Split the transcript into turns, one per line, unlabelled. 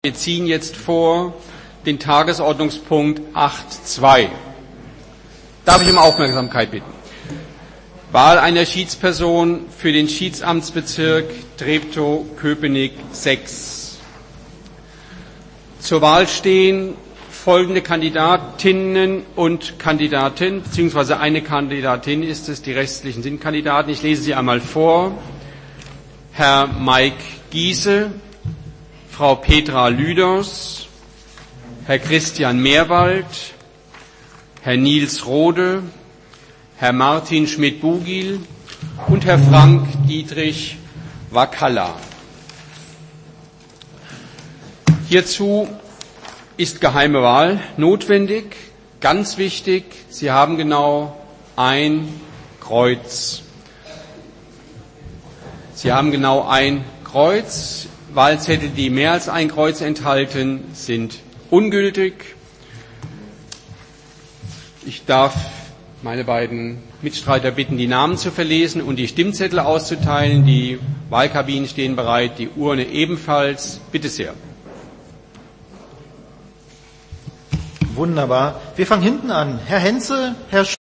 Wir ziehen jetzt vor den Tagesordnungspunkt 8.2. Darf ich um Aufmerksamkeit bitten? Wahl einer Schiedsperson für den Schiedsamtsbezirk Treptow-Köpenick 6. Zur Wahl stehen folgende Kandidatinnen und Kandidaten, beziehungsweise eine Kandidatin ist es, die restlichen sind Kandidaten. Ich lese sie einmal vor. Herr Mike Giese, Frau Petra Lüders, Herr Christian Meerwald, Herr Nils Rode, Herr Martin Schmidt-Bugil und Herr Frank Dietrich Wakalla. Hierzu ist geheime Wahl notwendig. Ganz wichtig, Sie haben genau ein Kreuz. Sie haben genau ein Kreuz. Wahlzettel, die mehr als ein Kreuz enthalten, sind ungültig. Ich darf meine beiden Mitstreiter bitten, die Namen zu verlesen und die Stimmzettel auszuteilen. Die Wahlkabinen stehen bereit, die Urne ebenfalls. Bitte sehr.
Wunderbar. Wir fangen hinten an. Herr Henze, Herr